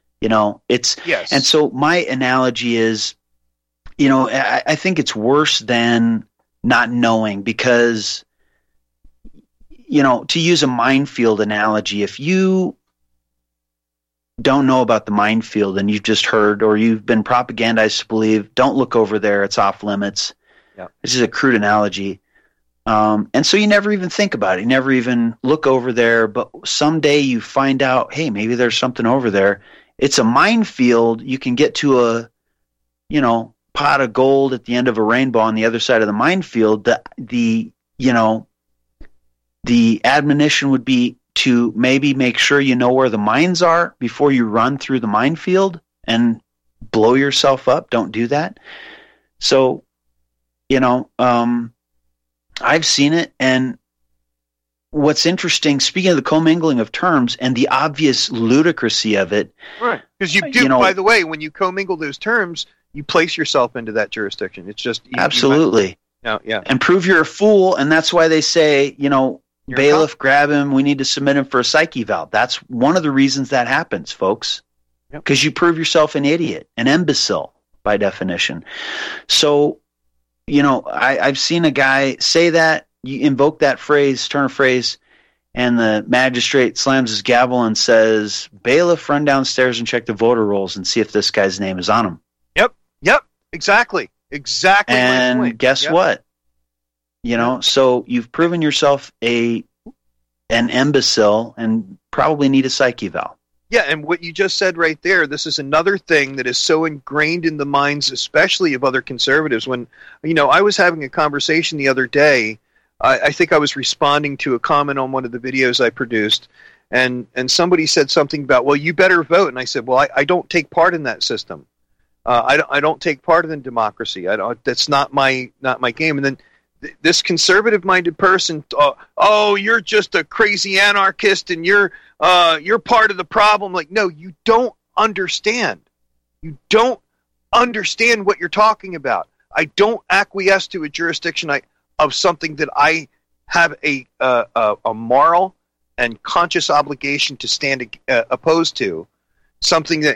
Yes. And so my analogy is, I think it's worse than not knowing, because to use a minefield analogy, if you don't know about the minefield and you've just heard, or you've been propagandized to believe, don't look over there, it's off limits. Yep. This is a crude analogy. And so you never even think about it. You never even look over there, but someday you find out, hey, maybe there's something over there. It's a minefield. You can get to a, pot of gold at the end of a rainbow on the other side of the minefield. The admonition would be to maybe make sure you know where the mines are before you run through the minefield and blow yourself up. Don't do that. So, I've seen it, and what's interesting, speaking of the commingling of terms and the obvious ludicrousy of it. Right. Because you do, by the way, when you commingle those terms, you place yourself into that jurisdiction. It's just... Absolutely. Yeah. And prove you're a fool, and that's why they say, bailiff, grab him, we need to submit him for a psyche valve. That's one of the reasons that happens, folks. Because you prove yourself an idiot, an imbecile, by definition. So, I've seen a guy say that, you invoke that phrase, turn a phrase, and the magistrate slams his gavel and says, bailiff, run downstairs and check the voter rolls and see if this guy's name is on them. Yep, exactly. And guess what? So you've proven yourself an imbecile and probably need a psyche valve. Yeah, and what you just said right there, this is another thing that is so ingrained in the minds, especially of other conservatives. When, I was having a conversation the other day, I think I was responding to a comment on one of the videos I produced, and somebody said something about, well, you better vote. And I said, well, I don't take part in that system. I don't take part in democracy. That's not my game. And then this conservative-minded person, you're just a crazy anarchist, and you're part of the problem. Like, no, you don't understand. You don't understand what you're talking about. I don't acquiesce to a jurisdiction of something that I have a moral and conscious obligation to stand opposed to. Something that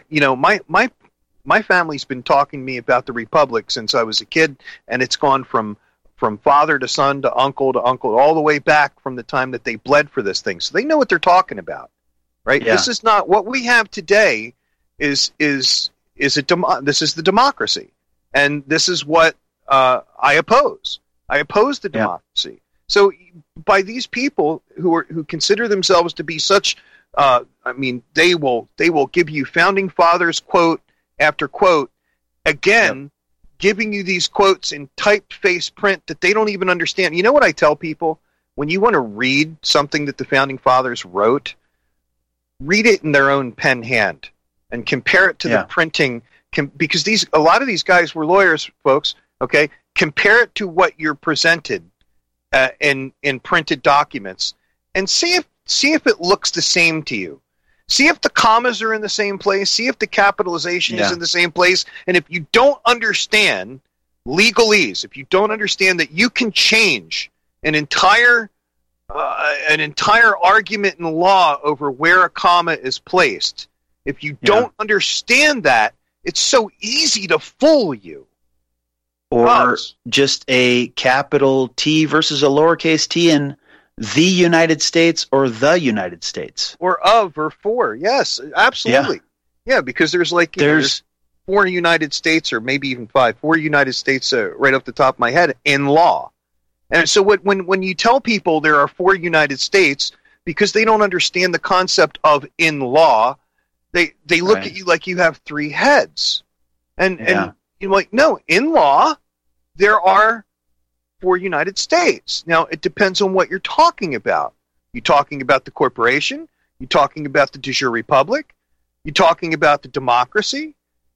my family's been talking to me about the Republic since I was a kid, and it's gone from father to son to uncle, all the way back from the time that they bled for this thing. So they know what they're talking about, right? Yeah. This is not what we have today. This is the democracy, and this is what I oppose. I oppose the democracy. Yeah. So by these people who consider themselves to be such, they will give you founding fathers quote after quote again. Yep. Giving you these quotes in typeface print that they don't even understand. You know what I tell people? When you want to read something that the Founding Fathers wrote, read it in their own pen hand and compare it to the printing. Because a lot of these guys were lawyers, folks, okay? Compare it to what you're presented in printed documents and see if it looks the same to you. See if the commas are in the same place. See if the capitalization is in the same place. And if you don't understand legalese, if you don't understand that you can change an entire argument in law over where a comma is placed, if you don't understand that, it's so easy to fool you. Or just a capital T versus a lowercase t in the United States or the United States. Or of or for. Yes, absolutely. Yeah, because there's there's 4 United States or maybe even 5. 4 United States right off the top of my head in law. And so when you tell people there are 4 United States, because they don't understand the concept of in law, they look at you like you have 3 heads. And you're like, no, in law, there are 4 United States. Now, it depends on what you're talking about. You talking about the corporation? You talking about the de jure republic? You talking about the democracy?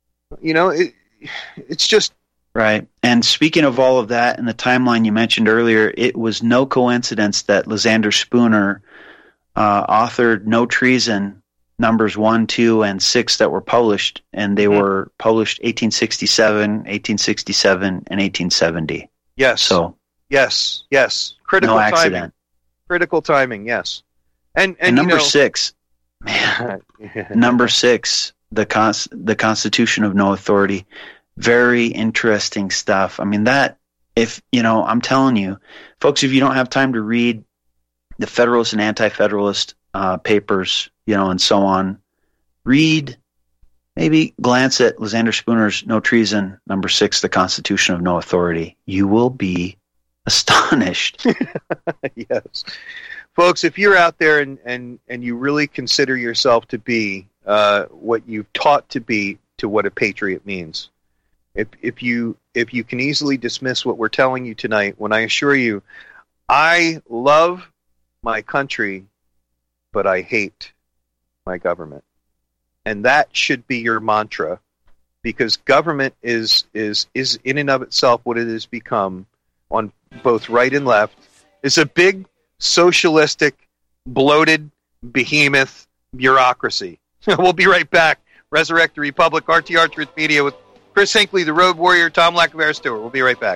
It's just... Right. And speaking of all of that, in the timeline you mentioned earlier, it was no coincidence that Lysander Spooner authored No Treason, numbers 1, 2, and 6 that were published, and they were published 1867, 1867, and 1870. Yes. So yes. Critical no timing. Accident. Critical timing. Yes. And number 6, man. Number 6, the Constitution of No Authority. Very interesting stuff. I mean, that, I'm telling you, folks, if you don't have time to read the Federalist and Anti-Federalist papers, and so on. Read, maybe glance at Lysander Spooner's No Treason, number 6, The Constitution of No Authority. You will be astonished. Yes. Folks, if you're out there and you really consider yourself to be what you've taught to be to what a patriot means, if you can easily dismiss what we're telling you tonight, when I assure you, I love my country, but I hate my government. And that should be your mantra, because government is in and of itself what it has become on both right and left. It's a big socialistic, bloated, behemoth bureaucracy. We'll be right back. Resurrect the Republic, RTR Truth Media with Chris Hinckley, the Road Warrior, Tom Lacavera Stewart. We'll be right back.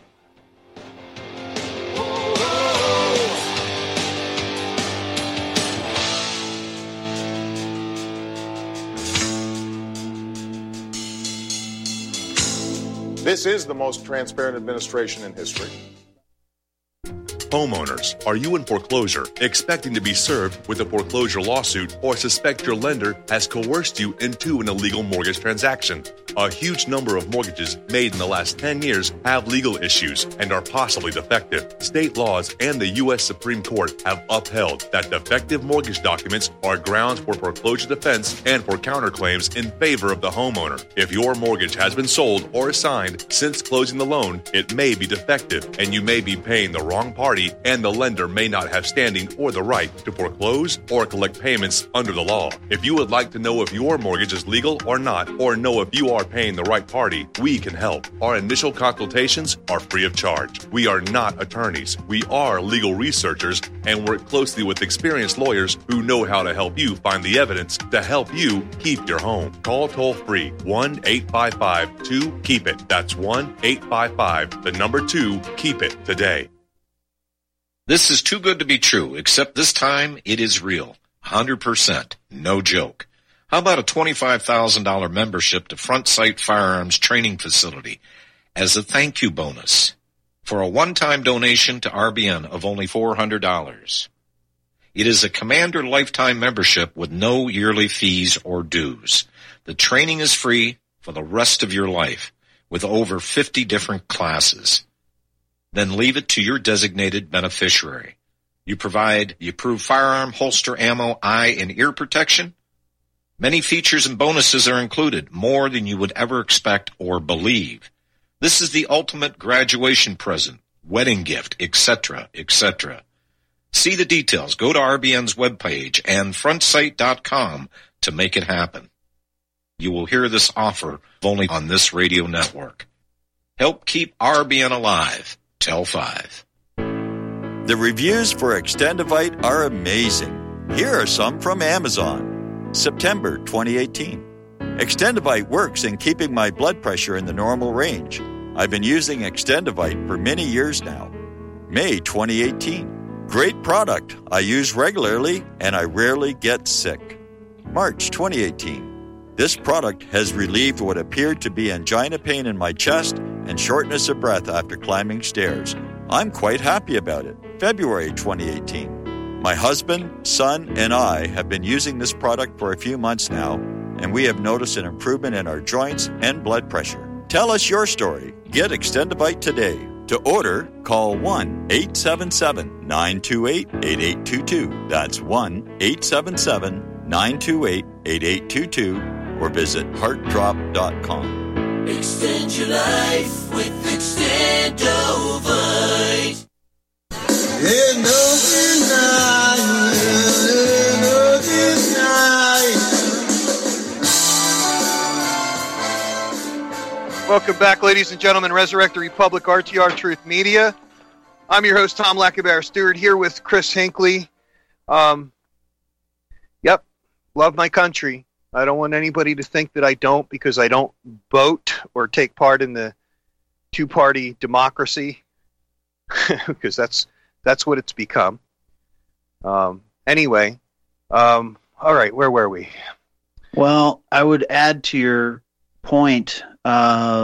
This is the most transparent administration in history. Homeowners, are you in foreclosure, expecting to be served with a foreclosure lawsuit, or suspect your lender has coerced you into an illegal mortgage transaction? A huge number of mortgages made in the last 10 years have legal issues and are possibly defective. State laws and the U.S. Supreme Court have upheld that defective mortgage documents are grounds for foreclosure defense and for counterclaims in favor of the homeowner. If your mortgage has been sold or assigned since closing the loan, it may be defective and you may be paying the wrong party, and the lender may not have standing or the right to foreclose or collect payments under the law. If you would like to know if your mortgage is legal or not, or know if you are paying the right party, we can help. Our initial consultations are free of charge. We are not attorneys. We are legal researchers and work closely with experienced lawyers who know how to help you find the evidence to help you keep your home. Call toll-free 1-855-2-KEEP-IT. That's 1-855-2-KEEP-IT today. This is too good to be true, except this time it is real. 100%. No joke. How about a $25,000 membership to Front Sight Firearms Training Facility as a thank you bonus for a one-time donation to RBN of only $400? It is a Commander lifetime membership with no yearly fees or dues. The training is free for the rest of your life with over 50 different classes. Then leave it to your designated beneficiary. You provide the approved firearm, holster, ammo, eye, and ear protection. Many features and bonuses are included, more than you would ever expect or believe. This is the ultimate graduation present, wedding gift, etc., etc. See the details. Go to RBN's webpage and frontsight.com to make it happen. You will hear this offer only on this radio network. Help keep RBN alive. Tell 5. The reviews for Extendivite are amazing. Here are some from Amazon. September 2018. Extendivite works in keeping my blood pressure in the normal range. I've been using Extendivite for many years now. May 2018. Great product. I use regularly and I rarely get sick. March 2018. This product has relieved what appeared to be angina pain in my chest and shortness of breath after climbing stairs. I'm quite happy about it. February 2018. My husband, son, and I have been using this product for a few months now, and we have noticed an improvement in our joints and blood pressure. Tell us your story. Get Extendivite today. To order, call 1-877-928-8822. That's 1-877-928-8822. Or visit heartdrop.com. Extend your life with Extendovite. Welcome back, ladies and gentlemen. Resurrect the Republic, RTR Truth Media. I'm your host, Tom Lacavera Stewart, here with Chris Hinckley. Love my country. I don't want anybody to think that I don't, because I don't vote or take part in the two-party democracy, because that's what it's become. Anyway, all right, where were we? Well, I would add to your point. I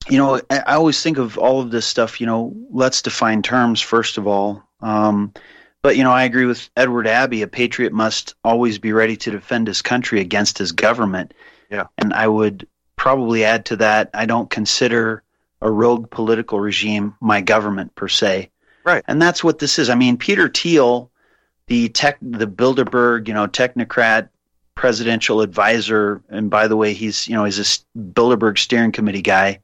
always think of all of this stuff. Let's define terms first of all. But, you know, I agree with Edward Abbey. A patriot must always be ready to defend his country against his government. Yeah. And I would probably add to that, I don't consider a rogue political regime my government per se. Right. And that's what this is. I mean, Peter Thiel, the Bilderberg, you know, technocrat, presidential advisor, and by the way, he's a Bilderberg steering committee guy,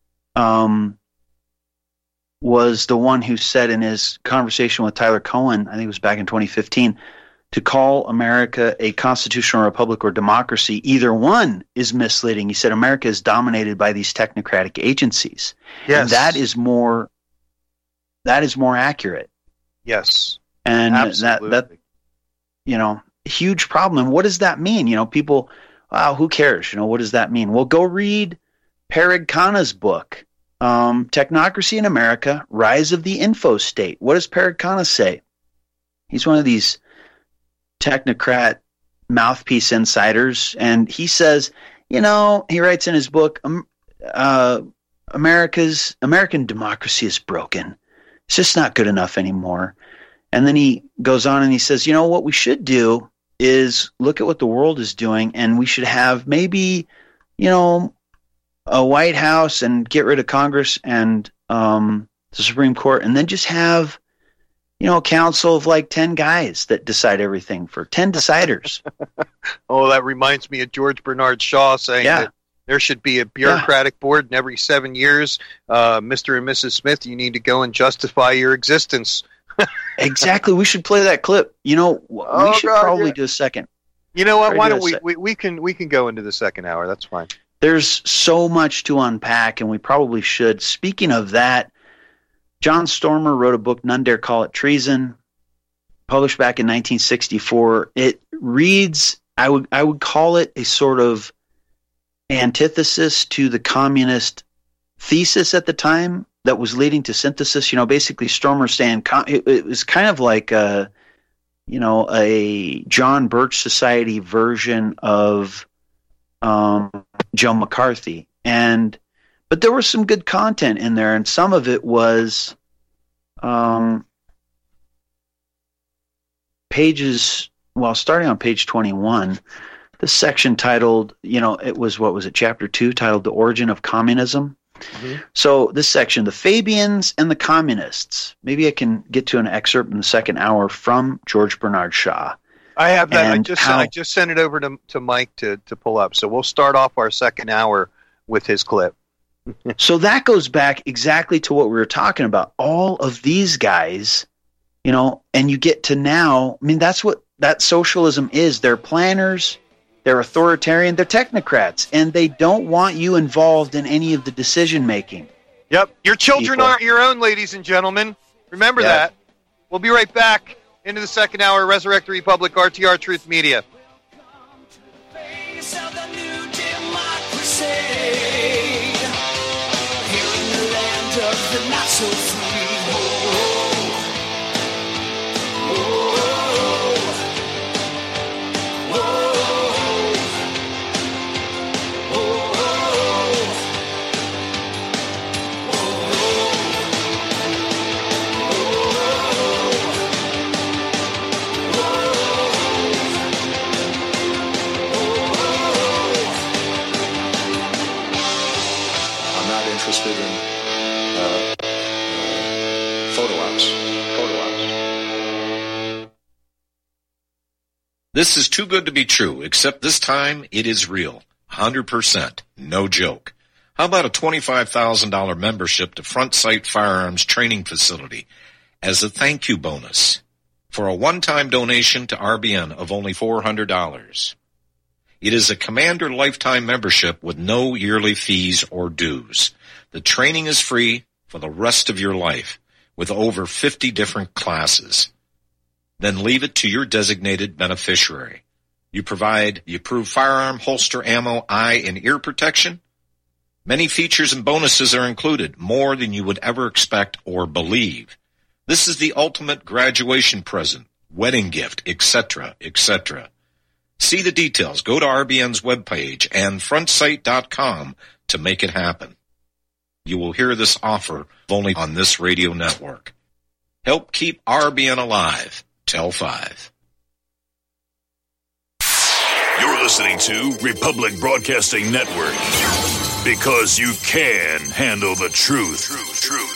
was the one who said in his conversation with Tyler Cohen, I think it was back in 2015, to call America a constitutional republic or democracy, either one is misleading. He said America is dominated by these technocratic agencies. Yes. And that is more accurate. Yes. And absolutely. that you know, huge problem. And what does that mean? You know, people, wow, who cares? You know, what does that mean? Well, go read Parag Khanna's book, Technocracy in America, Rise of the Info State. What does Parag Khanna say? He's one of these technocrat mouthpiece insiders, and he says, you know, he writes in his book, American democracy is broken. It's just not good enough anymore. And then he goes on and he says, you know, what we should do is look at what the world is doing, and we should have maybe, you know, a White House and get rid of Congress and the Supreme Court, and then just have, you know, a council of like 10 guys that decide everything, for 10 deciders. Oh, that reminds me of George Bernard Shaw saying that there should be a bureaucratic board, and every 7 years, Mr. and Mrs. Smith, you need to go and justify your existence. Exactly. We should play that clip. You know, we should probably do a second. You know what? Why don't we can go into the second hour. That's fine. There's so much to unpack, and we probably should. Speaking of that, John Stormer wrote a book, None Dare Call It Treason, published back in 1964. It reads, I would call it a sort of antithesis to the communist thesis at the time that was leading to synthesis. You know, basically Stormer saying it was kind of like a John Birch Society version of Joe McCarthy. But there was some good content in there, and some of it was starting on page 21, the section titled, chapter 2, titled The Origin of Communism. Mm-hmm. So this section, the Fabians and the Communists. Maybe I can get to an excerpt in the second hour from George Bernard Shaw. I have that. I just sent it over to Mike to pull up. So we'll start off our second hour with his clip. So that goes back exactly to what we were talking about. All of these guys, you know, and you get to now, I mean, that's what that socialism is. They're planners, they're authoritarian, they're technocrats, and they don't want you involved in any of the decision making. Yep. Your children aren't your own, ladies and gentlemen. Remember that. We'll be right back into the second hour, Resurrect the Republic, RTR Truth Media. The not so free. I'm not interested in photo ops. This is too good to be true, except this time it is real. 100%. No joke. How about a $25,000 membership to Front Sight Firearms Training Facility as a thank you bonus for a one-time donation to RBN of only $400? It is a Commander lifetime membership with no yearly fees or dues. The training is free for the rest of your life with over 50 different classes. Then leave it to your designated beneficiary. You provide the approved firearm, holster, ammo, eye, and ear protection. Many features and bonuses are included, more than you would ever expect or believe. This is the ultimate graduation present, wedding gift, etc., etc. See the details. Go to RBN's webpage and frontsight.com to make it happen. You will hear this offer only on this radio network. Help keep RBN alive. Tell 5. You're listening to Republic Broadcasting Network. Because you can handle the truth.